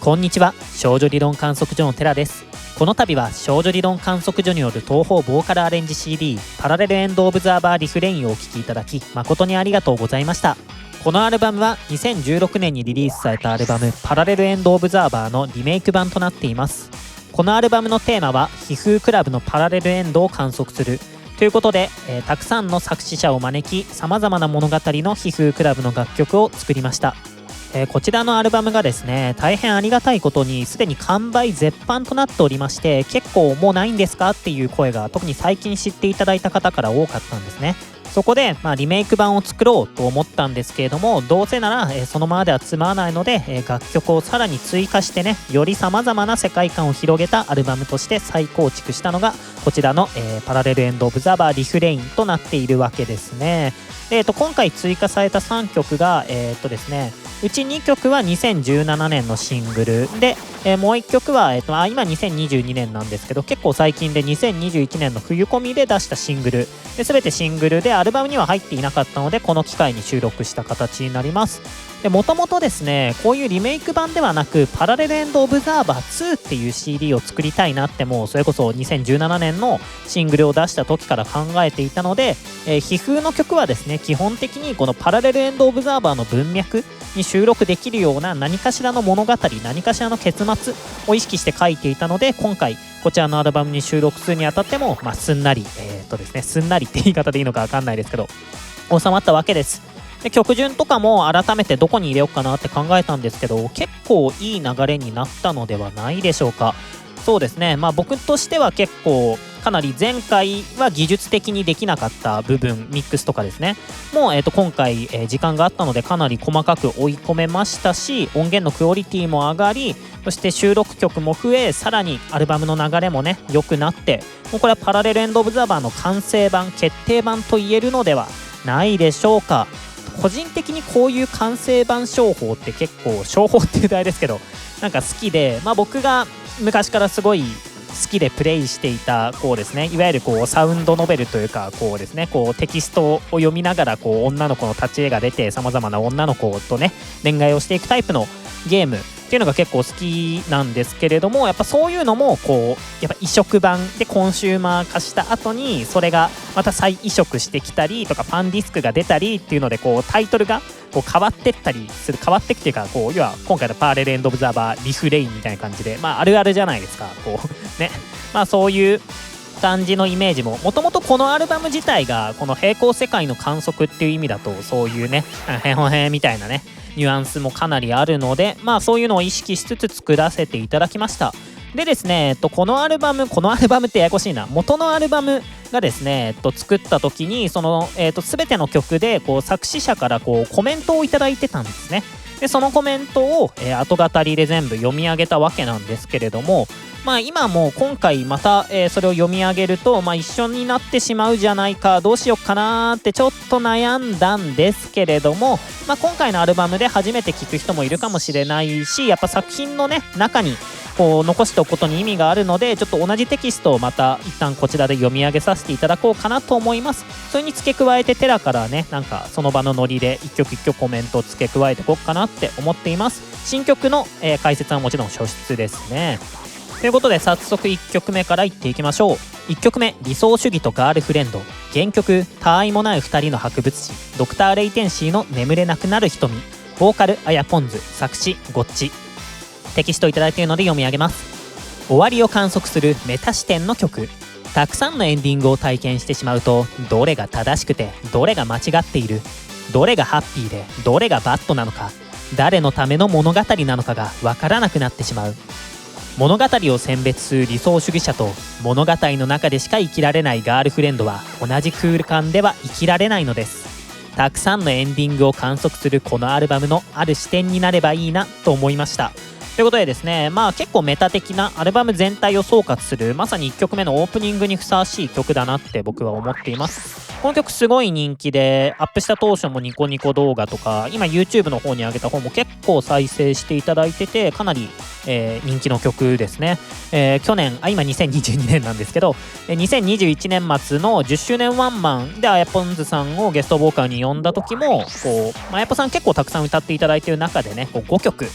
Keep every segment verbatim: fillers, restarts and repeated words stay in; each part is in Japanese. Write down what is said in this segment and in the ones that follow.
こんにちは、少女理論観測所のテラです。この度は少女理論観測所による東方ボーカルアレンジ シーディー パラレルエンドオブザーバーリフレインをお聴きいただき誠にありがとうございました。このアルバムはにせんじゅうろくねんにリリースされたアルバムパラレルエンドオブザーバーのリメイク版となっています。このアルバムのテーマは悲風クラブのパラレルエンドを観測するということで、えー、たくさんの作詞者を招きさまざまな物語の悲風クラブの楽曲を作りました。えー、こちらのアルバムがですね、大変ありがたいことにすでに完売絶版となっておりまして、結構もうないんですかっていう声が特に最近知っていただいた方から多かったんですね。そこで、まあ、リメイク版を作ろうと思ったんですけれども、どうせなら、えー、そのままではつまらないので、えー、楽曲をさらに追加してね、より様々な世界観を広げたアルバムとして再構築したのがこちらの、えー、パラレルエンドオブザーバーリフレインとなっているわけですね。で、えー、と今回追加されたさんきょくがえー、っとですねうちにきょくはにせんじゅうななねんのシングルで、えー、もういっきょくは、えー、とあ今にせんにじゅうにねんなんですけど、結構最近でにせんにじゅういちねんの冬コミで出したシングルで、全てシングルでアルバムには入っていなかったので、この機会に収録した形になります。で、もともとですね、こういうリメイク版ではなくパラレルエンドオブザーバーツーっていう シーディー を作りたいなって、もうそれこそにせんじゅうななねんのシングルを出した時から考えていたので、えー、悲風の曲はですね、基本的にこのパラレルエンドオブザーバーの文脈に収録できるような何かしらの物語、何かしらの結末を意識して書いていたので、今回こちらのアルバムに収録するにあたっても、まあ、すんなり、えーっとですね、すんなりって言い方でいいのか分かんないですけど収まったわけです。で、曲順とかも改めてどこに入れようかなって考えたんですけど、結構いい流れになったのではないでしょうか。そうですね、まあ僕としては結構かなり前回は技術的にできなかった部分、ミックスとかですねもう、えー、と今回、えー、時間があったのでかなり細かく追い込めましたし、音源のクオリティも上がり、そして収録曲も増え、さらにアルバムの流れもね良くなって、もうこれはパラレルエンドオブザーバーの完成版、決定版と言えるのではないでしょうか。個人的にこういう完成版商法って結構、商法っていうとあれですけどなんか好きで、まあ僕が昔からすごい好きでプレイしていたこうですね、いわゆるこうサウンドノベルというか、こうですね、こうテキストを読みながらこう女の子の立ち絵が出て、さまざまな女の子とね恋愛をしていくタイプのゲームっていうのが結構好きなんですけれども、やっぱそういうのもこうやっぱ移植版でコンシューマー化した後にそれがまた再移植してきたりとか、ファンディスクが出たりっていうので、こうタイトルがこう変わってったりする、変わってきていうか、こう要は今回のパラレルエンドオブザーバーリフレインみたいな感じで、まああるあるじゃないですか、こうね、まあそういう感じのイメージも、もともとこのアルバム自体がこの平行世界の観測っていう意味だと、そういうねへほへみたいなねニュアンスもかなりあるので、まあそういうのを意識しつつ作らせていただきました。でですね、えっと、このアルバムこのアルバムってややこしいな、元のアルバムがですね、えっと、作った時にその、えっと、全ての曲でこう作詞者からこうコメントをいただいてたんですね。でそのコメントを、えー、後語りで全部読み上げたわけなんですけれども、まあ今も今回また、えー、それを読み上げると、まあ、一緒になってしまうじゃないか、どうしよっかなーってちょっと悩んだんですけれども、まあ、今回のアルバムで初めて聴く人もいるかもしれないし、やっぱ作品のね中にこう残しておくことに意味があるので、ちょっと同じテキストをまた一旦こちらで読み上げさせていただこうかなと思います。それに付け加えてテラからね、なんかその場のノリで一曲一曲コメントを付け加えていこうかなって思っています。新曲の、えー、解説はもちろん初出ですね。ということで早速いっきょくめからいっていきましょう。いっきょくめ、理想主義とガールフレンド。原曲、他愛もないふたりの博物誌、ドクター・レイテンシーの眠れなくなる瞳。ボーカル、あやポンズ、作詞、ゴッチ。テキストいただいているので読み上げます。終わりを観測するメタ視点の曲。たくさんのエンディングを体験してしまうと、どれが正しくてどれが間違っている、どれがハッピーでどれがバッドなのか、誰のための物語なのかがわからなくなってしまう。物語を選別する理想主義者と物語の中でしか生きられないガールフレンドは同じ空間では生きられないのです。たくさんのエンディングを観測するこのアルバムのある視点になればいいなと思いました。ということでですね、まあ結構メタ的なアルバム全体を総括する、まさにいっきょくめのオープニングにふさわしい曲だなって僕は思っています。この曲すごい人気で、アップした当初もニコニコ動画とか今 YouTube の方に上げた方も結構再生していただいてて、かなり、えー、人気の曲ですね。えー、去年あ今にせんにじゅうにねんなんですけど、にせんにじゅういちねん末のじゅっしゅうねんワンマンであやぽんずさんをゲストボーカルに呼んだ時もこう、まあ、あやぽさん結構たくさん歌っていただいている中でね、こうごきょく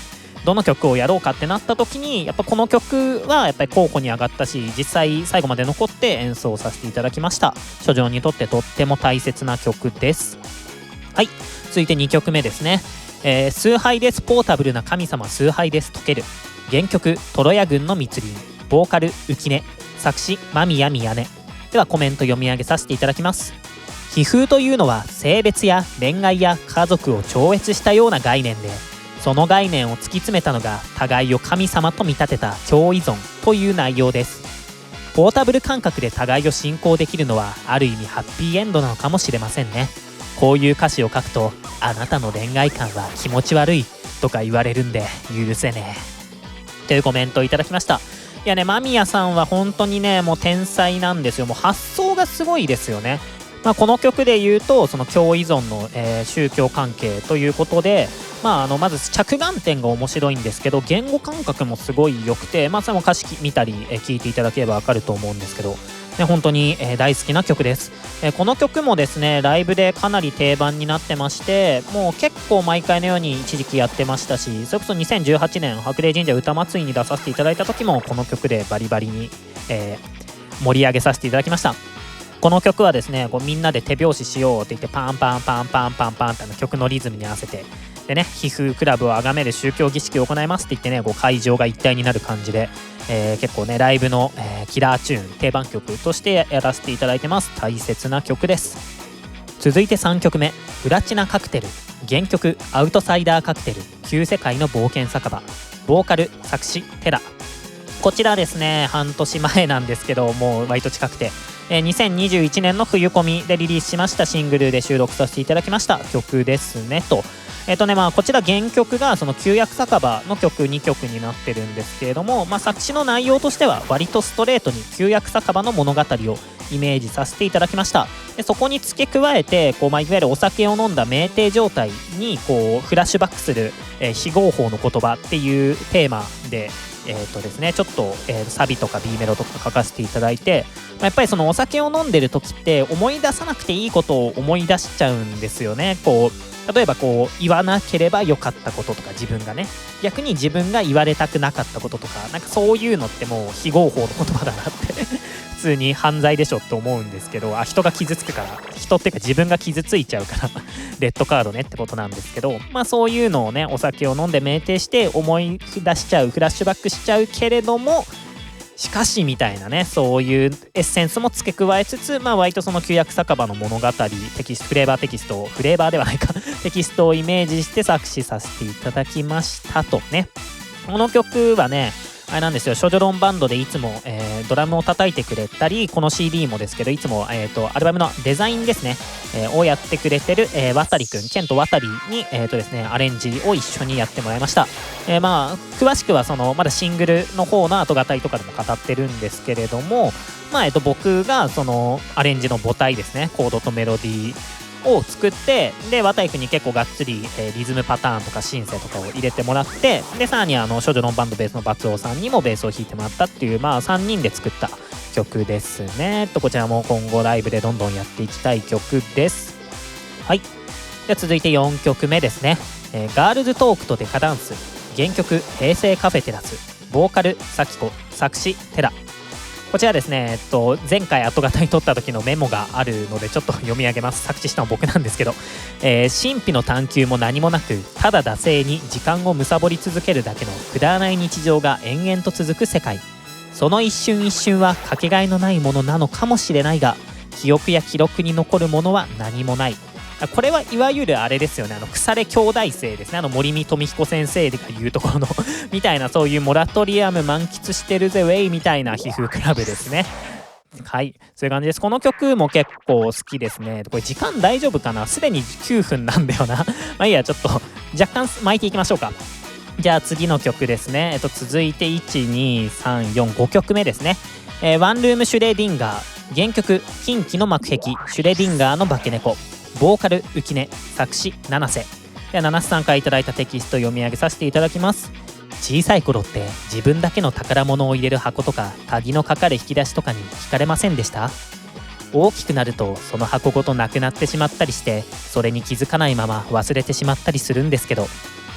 どの曲をやろうかってなった時にやっぱこの曲はやっぱり候補に上がったし、実際最後まで残って演奏させていただきました。書状にとってとっても大切な曲です。はい、続いてにきょくめですね。えー、崇拝ですポータブルな神様崇拝です溶ける。原曲トロヤ軍の密林、ボーカル浮音、作詞間宮宮音。ではコメント読み上げさせていただきます。悲風というのは性別や恋愛や家族を超越したような概念で、その概念を突き詰めたのが互いを神様と見立てた共依存という内容です。ポータブル感覚で互いを信仰できるのはある意味ハッピーエンドなのかもしれませんね。こういう歌詞を書くと、あなたの恋愛観は気持ち悪いとか言われるんで許せねえというコメントをいただきました。いやね、間宮さんは本当にねもう天才なんですよ。もう発想がすごいですよね。まあ、この曲で言うとその共依存の、えー、宗教関係ということで、まあ、あのまず着眼点が面白いんですけど、言語感覚もすごい良くて、まあ、それも歌詞見たり、えー、聞いていただければわかると思うんですけど、ね、本当に、えー、大好きな曲です。えー、この曲もですねライブでかなり定番になってまして、もう結構毎回のように一時期やってましたし、それこそにせんじゅうはちねん白麗神社歌祭りに出させていただいた時もこの曲でバリバリに、えー、盛り上げさせていただきました。この曲はですねこうみんなで手拍子しようって言ってパンパンパンパンパンパンって曲のリズムに合わせてでね、悲風クラブを崇める宗教儀式を行いますって言ってねこう会場が一体になる感じで、えー、結構ねライブの、えー、キラーチューン定番曲としてやらせていただいてます。大切な曲です。続いてさんきょくめ、プラチナカクテル。原曲アウトサイダーカクテル旧世界の冒険酒場、ボーカル作詞テラ。こちらですね半年前なんですけどもう割と近くて、えー、にせんにじゅういちねんの冬コミでリリースしましたシングルで収録させていただきました曲ですねと。えっ、ー、とねまあこちら原曲がその旧約酒場の曲にきょくになってるんですけれども、まあ、作詞の内容としては割とストレートに旧約酒場の物語をイメージさせていただきました。でそこに付け加えてこう、まあ、いわゆるお酒を飲んだ酩酊状態にこうフラッシュバックする、えー、非合法の言葉っていうテーマでえーとですね、ちょっと、えー、サビとか B メロとか書かせていただいて、まあ、やっぱりそのお酒を飲んでる時って思い出さなくていいことを思い出しちゃうんですよね。こう例えばこう言わなければよかったこととか、自分がね逆に自分が言われたくなかったこととか、なんかそういうのってもう非合法の言葉だなって普通に犯罪でしょって思うんですけど、あ人が傷つくから、人っていうか自分が傷ついちゃうからレッドカードねってことなんですけど、まあそういうのをねお酒を飲んで酩酊して思い出しちゃう、フラッシュバックしちゃうけれども、しかしみたいなねそういうエッセンスも付け加えつつ、まあ割とその旧約酒場の物語テキストフレーバーテキストフレーバーではないかテキストをイメージして作詞させていただきましたとね。この曲はねあれなんですよ、ショジョロンバンドでいつも、えー、ドラムを叩いてくれたり、この シーディー もですけどいつも、えー、とアルバムのデザインですね、えー、をやってくれてる、えー、渡くんケント渡に、えーとですね、アレンジを一緒にやってもらいました。えー、まあ詳しくはそのまだシングルの方の後語りとかでも語ってるんですけれども、まあえー、と僕がそのアレンジの母体ですね、コードとメロディーを作って、で渡井くんに結構がっつり、えー、リズムパターンとかシンセとかを入れてもらって、でさらにあの少女のバンドベースのバツオさんにもベースを弾いてもらったっていう、まあさんにんで作った曲ですねと。こちらも今後ライブでどんどんやっていきたい曲です。はい、では続いてよんきょくめですね、えー、ガールズトークとデカダンス。原曲平成カフェテラス、ボーカルサキコ、作詞テラ。こちらですね、えっと、前回後型に撮った時のメモがあるのでちょっと読み上げます。作詞したのは僕なんですけど、えー、神秘の探求も何もなく、ただ惰性に時間を貪り続けるだけのくだらない日常が延々と続く世界。その一瞬一瞬はかけがえのないものなのかもしれないが、記憶や記録に残るものは何もない。これはいわゆるあれですよね、あの腐れ兄弟生ですね、あの森見富彦先生が言うところのみたいな、そういうモラトリアム満喫してるぜウェイみたいな皮膚クラブですね。はい、そういう感じです。この曲も結構好きですね。これ時間大丈夫かな、すでにきゅうふんなんだよなまあいいや、ちょっと若干巻いていきましょうか。じゃあ次の曲ですね、えっと、続いていちにさんよんごきょくめですね、えー、ワンルームシュレディンガー。原曲近畿の幕壁、シュレディンガーの化け猫、ボーカル浮音、作詞七瀬。では七瀬さんからいただいたテキスト読み上げさせていただきます。小さい頃って自分だけの宝物を入れる箱とか鍵のかかる引き出しとかに惹かれませんでした？大きくなるとその箱ごとなくなってしまったりして、それに気づかないまま忘れてしまったりするんですけど、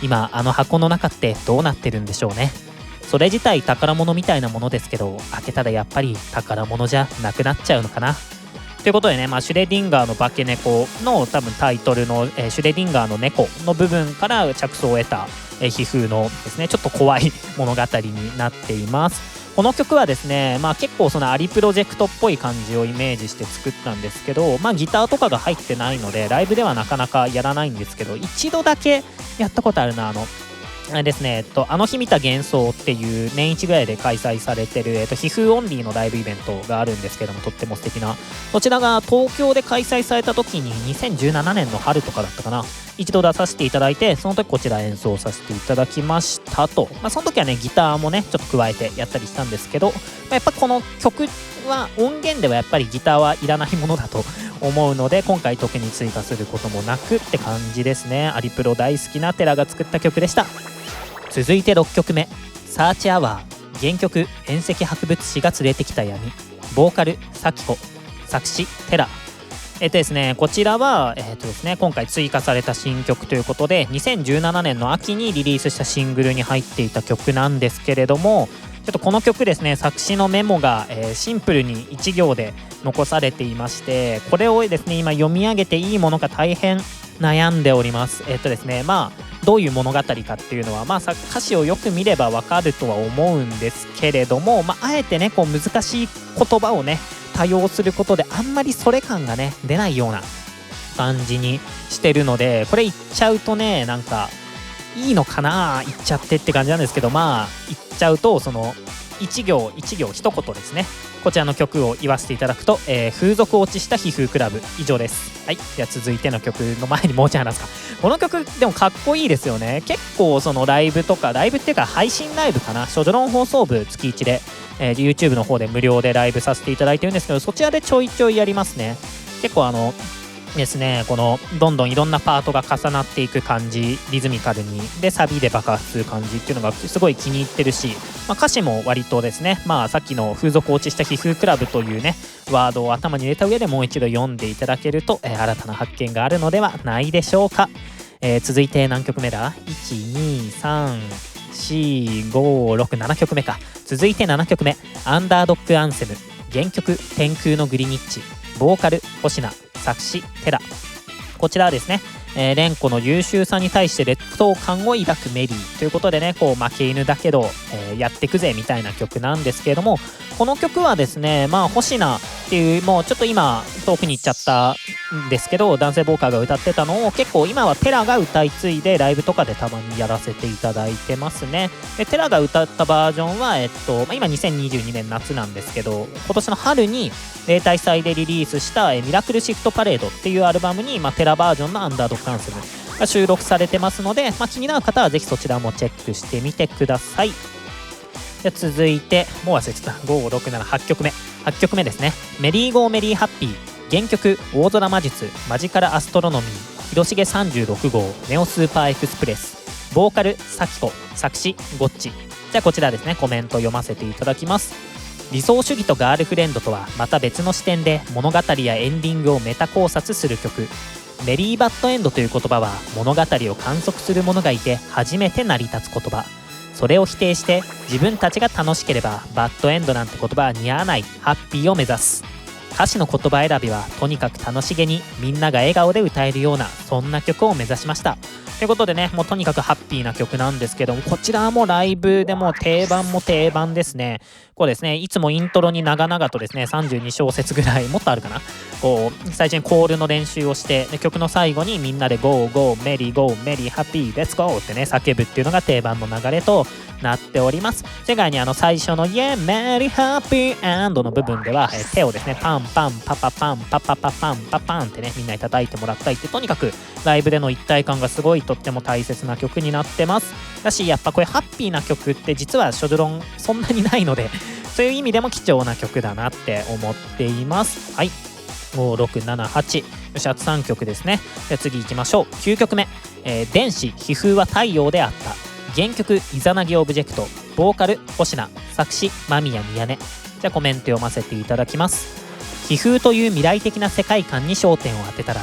今あの箱の中ってどうなってるんでしょうね。それ自体宝物みたいなものですけど、開けたらやっぱり宝物じゃなくなっちゃうのかな。ということでね、まあ、シュレディンガーの化け猫の多分タイトルの、えー、シュレディンガーの猫の部分から着想を得た、えー、皮膚のですねちょっと怖い物語になっています。この曲はですね、まあ、結構そのアリプロジェクトっぽい感じをイメージして作ったんですけど、まあ、ギターとかが入ってないのでライブではなかなかやらないんですけど、一度だけやったことあるな。あのあれですね、えっと、あの日見た幻想っていう年一ぐらいで開催されてる、えっと、皮膚オンリーのライブイベントがあるんですけども、とっても素敵な。こちらが東京で開催された時ににせんじゅうななねんの春とかだったかな、一度出させていただいて、その時こちら演奏させていただきましたと。まあ、その時はねギターもねちょっと加えてやったりしたんですけど、まあ、やっぱこの曲は音源ではやっぱりギターはいらないものだと思うので、今回特に追加することもなくって感じですね。アリプロ大好きなテラが作った曲でした。続いてろっきょくめ、サーチアワー。原曲遠赤博物誌が連れてきた闇。ボーカルサキコ、作詞テラ。えっとですねこちらはえっとですね今回追加された新曲ということで、にせんじゅうななねんの秋にリリースしたシングルに入っていた曲なんですけれども、ちょっとこの曲ですね、作詞のメモが、えー、シンプルにいち行で残されていまして、これをですね今読み上げていいものか大変悩んでおります。えっとですねまあどういう物語かっていうのは、まあ、さ歌詞をよく見ればわかるとは思うんですけれども、まあ、あえてねこう難しい言葉をね多用することであんまりそれ感がね出ないような感じにしてるので、これ言っちゃうとねなんかいいのかな言っちゃってって感じなんですけど、まあ言っちゃうとそのいち行いち行一言ですね。こちらの曲を言わせていただくと、えー、風俗落ちした皮膚クラブ、以上です。はい、では続いての曲の前にもうちょい話すか。この曲でもかっこいいですよね。結構そのライブとかライブっていうか配信ライブかな、ショジョロン放送部月いちで、えー、YouTube の方で無料でライブさせていただいてるんですけど、そちらでちょいちょいやりますね。結構あのですねこのどんどんいろんなパートが重なっていく感じ、リズミカルにでサビで爆発する感じっていうのがすごい気に入ってるし、まあ、歌詞も割とですね、まあ、さっきの風俗落ちした皮膚クラブというねワードを頭に入れた上でもう一度読んでいただけると、えー、新たな発見があるのではないでしょうか。えー、続いて何曲目だ ?いち、に、さん、よん、ご、ろく、ななきょくめか。続いてななきょくめ、アンダードッグアンセム。原曲天空のグリニッチ、ボーカル星名、作詞テラ。こちらはですね、えー、レンコの優秀さに対して劣等感を抱くメリーということでね、こう負け犬だけど、えー、やってくぜみたいな曲なんですけれども、この曲はですねまあ星名っていうもうちょっと今遠くに行っちゃったんですけど男性ボーカルが歌ってたのを結構今はテラが歌い継いでライブとかでたまにやらせていただいてますね。でテラが歌ったバージョンは、えっとまあ、今にせんにじゅうにねん夏なんですけど、今年の春に例大祭でリリースしたえミラクルシフトパレードっていうアルバムに、まあ、テラバージョンのアンダードッグアンセムが収録されてますので、まあ、気になる方はぜひそちらもチェックしてみてください。じゃ続いてもう忘れてたご、ろく、なな、はちきょくめはちきょくめですね。メリーゴーメリーハッピー。原曲大空魔術マジカルアストロノミー広重さんじゅうろく号ネオスーパーエクスプレス。ボーカルサキコ、作詞ゴッチ。じゃあこちらですねコメント読ませていただきます。理想主義とガールフレンドとはまた別の視点で物語やエンディングをメタ考察する曲。メリーバッドエンドという言葉は物語を観測する者がいて初めて成り立つ言葉。それを否定して自分たちが楽しければバッドエンドなんて言葉は似合わないハッピーを目指す。歌詞の言葉選びはとにかく楽しげにみんなが笑顔で歌えるようなそんな曲を目指しました。ということでね、もうとにかくハッピーな曲なんですけども、こちらもライブでも定番も定番ですね。こうですね、いつもイントロに長々とですねさんじゅうにしょうせつぐらいもっとあるかな、こう最初にコールの練習をしてで曲の最後にみんなで ゴーゴー メリーゴーメリーハッピーレッツゴーってね叫ぶっていうのが定番の流れとなっております。世界にあの最初の Yeah Merry Happy And の部分では、えー、手をですねパンパンパパパンパパパパンパパンってねみんなに叩いてもらったりって、とにかくライブでの一体感がすごいとっても大切な曲になってます。だしやっぱこれハッピーな曲って実はショジョロンそんなにないのでそういう意味でも貴重な曲だなって思っています。はい、ご、ろく、なな、はち、よしあとさんきょくですね。じゃあ次行きましょう。きゅうきょくめ、えー、電子皮膚は太陽であった。原曲イザナギオブジェクト、ボーカル星名、作詞間宮宮音。じゃあコメント読ませていただきます。皮膚という未来的な世界観に焦点を当てたら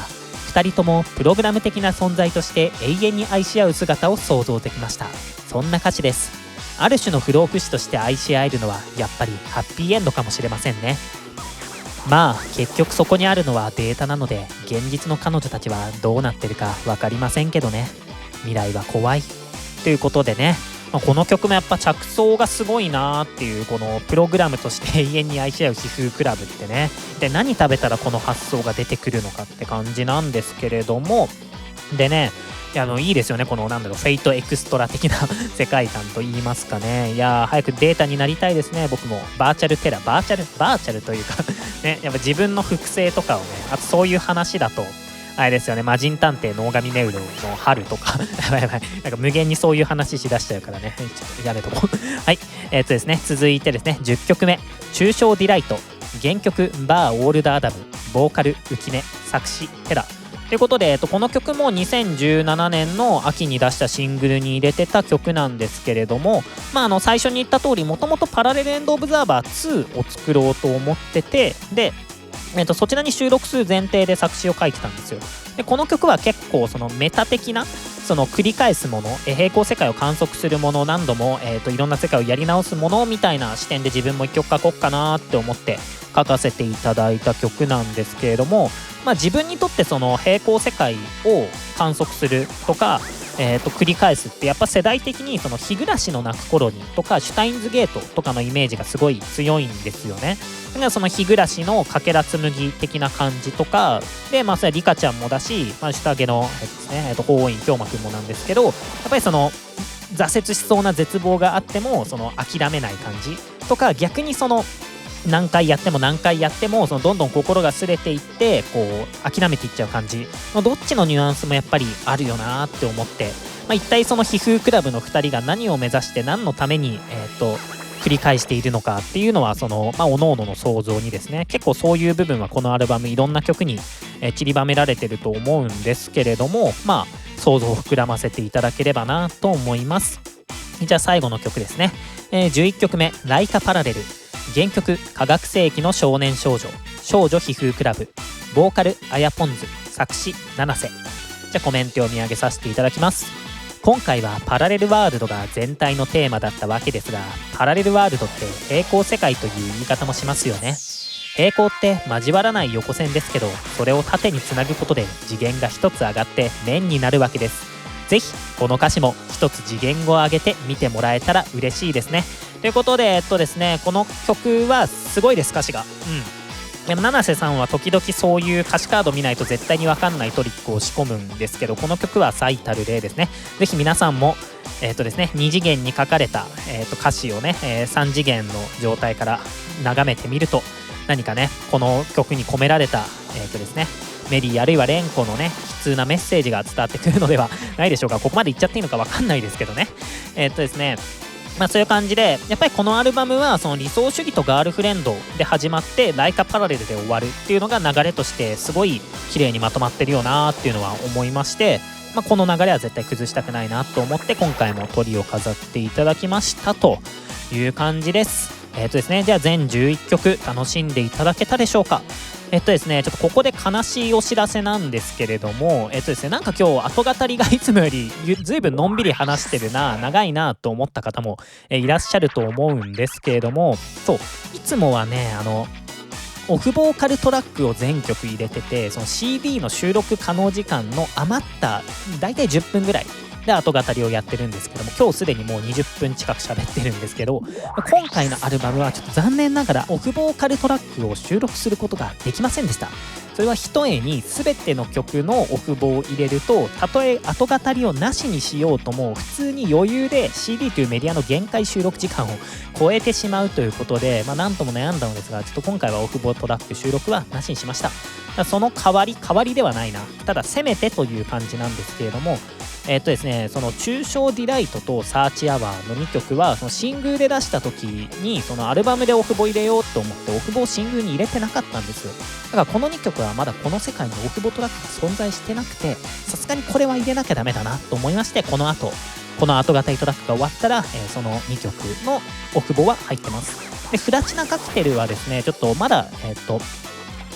ふたりともプログラム的な存在として永遠に愛し合う姿を想像できました。そんな歌詞です。ある種の不老不死として愛し合えるのはやっぱりハッピーエンドかもしれませんね。まあ結局そこにあるのはデータなので、現実の彼女たちはどうなってるか分かりませんけどね。未来は怖いということでね、まあ、この曲もやっぱ着想がすごいなーっていう、このプログラムとして永遠に愛し合う皮膚クラブってね、で何食べたらこの発想が出てくるのかって感じなんですけれども、でね、いやあのいいですよね、このなんだろう、フェイトエクストラ的な世界観と言いますかね。いやー早くデータになりたいですね。僕もバーチャルテラバーチャルバーチャルというかね、やっぱ自分の複製とかをね、あとそういう話だとあれですよね、魔人探偵ノーガミネウロの春とかやばいやばい、なんか無限にそういう話しだしちゃうからね、ちょっとやめとこうはい、えー、っとですね続いてですね、じゅっきょくめ、抽象ディライト、原曲バーオールドアダム、ボーカル浮音、作詞テラということで、えっと、この曲もにせんじゅうななねんの秋に出したシングルに入れてた曲なんですけれども、まあ、あの最初に言った通り、もともとパラレルエンドオブザーバーツーを作ろうと思ってて、で、えっと、そちらに収録する前提で作詞を書いてたんですよ。でこの曲は結構そのメタ的な、その繰り返すもの、え平行世界を観測するもの、何度も、えー、といろんな世界をやり直すものみたいな視点で自分も一曲書こうかなって思って書かせていただいた曲なんですけれども、まあ、自分にとってその平行世界を観測するとか、えー、と繰り返すってやっぱ世代的にその日暮らしの泣く頃にとかシュタインズゲートとかのイメージがすごい強いんですよね。だからその日暮らしのかけら紬的な感じとかで、まあそれはリカちゃんもだし、まあ、下着の、えっとですね、えっと、法院京馬くんもなんですけど、やっぱりその挫折しそうな絶望があってもその諦めない感じとか、逆にその何回やっても何回やってもそのどんどん心が擦れていってこう諦めていっちゃう感じのどっちのニュアンスもやっぱりあるよなって思って、まあ、一体その皮膚クラブのふたりが何を目指して何のために、えー、と繰り返しているのかっていうのはその、まあ、各々の想像にですね、結構そういう部分はこのアルバムいろんな曲に、えー、散りばめられてると思うんですけれども、まあ想像を膨らませていただければなと思います。じゃあ最後の曲ですね、えー、じゅういっきょくめ、ライカパラレル、原曲科学世紀の少年少女、少女皮膚クラブ、ボーカルアヤポンズ、作詞七瀬。じゃあコメントを見上げさせていただきます。今回はパラレルワールドが全体のテーマだったわけですが、パラレルワールドって平行世界という言い方もしますよね。平行って交わらない横線ですけど、それを縦につなぐことで次元が一つ上がって面になるわけです。ぜひこの歌詞も一つ次元を上げて見てもらえたら嬉しいですね。ということで、えっとですね、この曲はすごいです、歌詞が。うん。でも七瀬さんは時々そういう歌詞カード見ないと絶対に分かんないトリックを仕込むんですけど、この曲は最たる例ですね。ぜひ皆さんも、えっとですね、に次元に書かれた、えっと歌詞をね、えー、さん次元の状態から眺めてみると、何かね、この曲に込められた、えっとですね、メリーあるいはレンコのね、悲痛なメッセージが伝わってくるのではないでしょうか。ここまで言っちゃっていいのか分かんないですけどね。えっとですね、まあそういう感じで、やっぱりこのアルバムはその理想主義とガールフレンドで始まってライカパラレルで終わるっていうのが流れとしてすごい綺麗にまとまってるよなっていうのは思いまして、まあ、この流れは絶対崩したくないなと思って今回もトリを飾っていただきましたという感じです。えっとですね、じゃあ全じゅういっきょく楽しんでいただけたでしょうか。えっとですね、ちょっとここで悲しいお知らせなんですけれども、えっとですね、なんか今日後語りがいつもよりずいぶんのんびり話してるな、長いなと思った方もえいらっしゃると思うんですけれども、そう、いつもはね、あの、オフボーカルトラックを全曲入れてて、その シーディー の収録可能時間の余っただいたいじゅっぷんぐらいで後語りをやってるんですけども、今日すでにもうにじゅっぷん近く喋ってるんですけど、今回のアルバムはちょっと残念ながらオフボーカルトラックを収録することができませんでした。それはひとえに全ての曲のオフボを入れると、たとえ後語りをなしにしようとも普通に余裕で シーディー というメディアの限界収録時間を超えてしまうということで、まあ何とも悩んだのですが、ちょっと今回はオフボトラック収録はなしにしました。その代わり代わりではないな、ただせめてという感じなんですけれども、えっとですね、その抽象ディライトとサーチアワーのにきょくはそのシングルで出した時にそのアルバムでオフボ入れようと思ってオフボをシングルに入れてなかったんですよ。だからこのにきょくはまだこの世界にオフボトラックが存在してなくて、さすがにこれは入れなきゃダメだなと思いまして、この後この後型トラックが終わったら、えー、そのにきょくのオフボは入ってます。でプラチナカクテルはですね、ちょっとまだえっと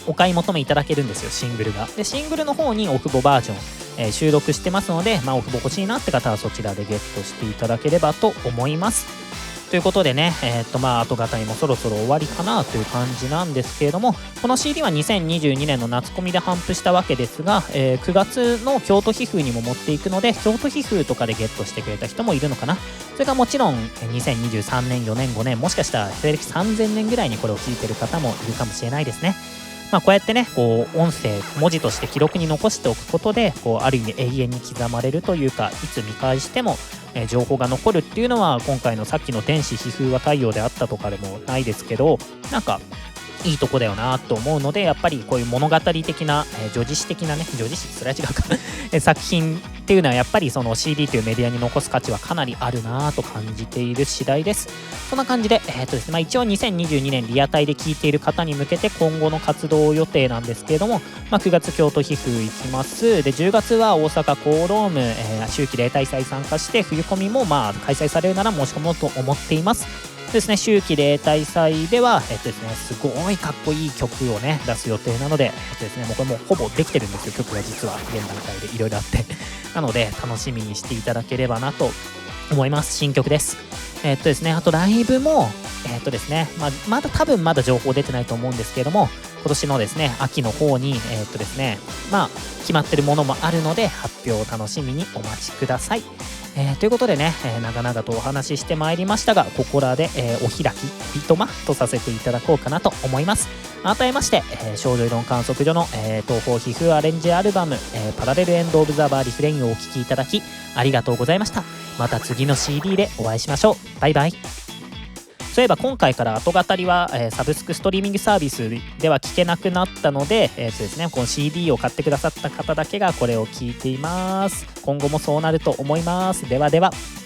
お買い求めいただけるんですよ、シングルが。でシングルの方にオフボバージョン、えー、収録してますので、まあ、オフボ欲しいなって方はそちらでゲットしていただければと思います。ということでね、えー、っとまあ後語もそろそろ終わりかなという感じなんですけれども、この シーディー はにせんにじゅうにねんの夏コミで頒布したわけですが、えー、くがつの京都皮膚にも持っていくので、京都皮膚とかでゲットしてくれた人もいるのかな。それからもちろんにせんにじゅうさんねんよねんごねん、もしかしたら西暦さんぜんねんぐらいにこれを聞いてる方もいるかもしれないですね。まあ、こうやってね、こう音声文字として記録に残しておくことで、こうある意味永遠に刻まれるというか、いつ見返しても、えー、情報が残るっていうのは、今回のさっきの天使皮膚は太陽であったとかでもないですけど、なんかいいとこだよなと思うので、やっぱりこういう物語的な、えー、叙事詩的なね、叙事詩それは違うか作品っていうのはやっぱりその シーディー というメディアに残す価値はかなりあるなと感じている次第です。そんな感じで、えーっとですねまあ、一応にせんにじゅうにねんリアタイで聞いている方に向けて今後の活動予定なんですけれども、まあ、くがつ京都皮膚行きます。でじゅうがつは大阪コーローム、えー、秋季例大祭参加して冬コミもまあ開催されるなら申し込もうと思っています。ですね、秋季例大祭では、えっとですね、すごいかっこいい曲をね、出す予定なので、えっとですね、もうこれもうほぼできてるんですよ、曲が実は現段階でいろいろあって。なので、楽しみにしていただければなと思います。新曲です。えっとですね、あとライブも、えっとですね、まあ、まだ多分まだ情報出てないと思うんですけれども、今年のですね、秋の方に、えっとですね、まあ、決まってるものもあるので、発表を楽しみにお待ちください。えー、ということでね、えー、長々とお話ししてまいりましたが、ここらで、えー、お開き、ビトマとさせていただこうかなと思います。改めまして、えー、少女理論観測所の、えー、東方皮膚アレンジアルバム、えー、パラレルエンドオブザバーリフレインをお聴きいただき、ありがとうございました。また次の シーディー でお会いしましょう。バイバイ。そういえば今回から後語は、えー、サブスクストリーミングサービスでは聞けなくなったので、えーとですね、この シーディー を買ってくださった方だけがこれを聞いています。今後もそうなると思います。ではでは。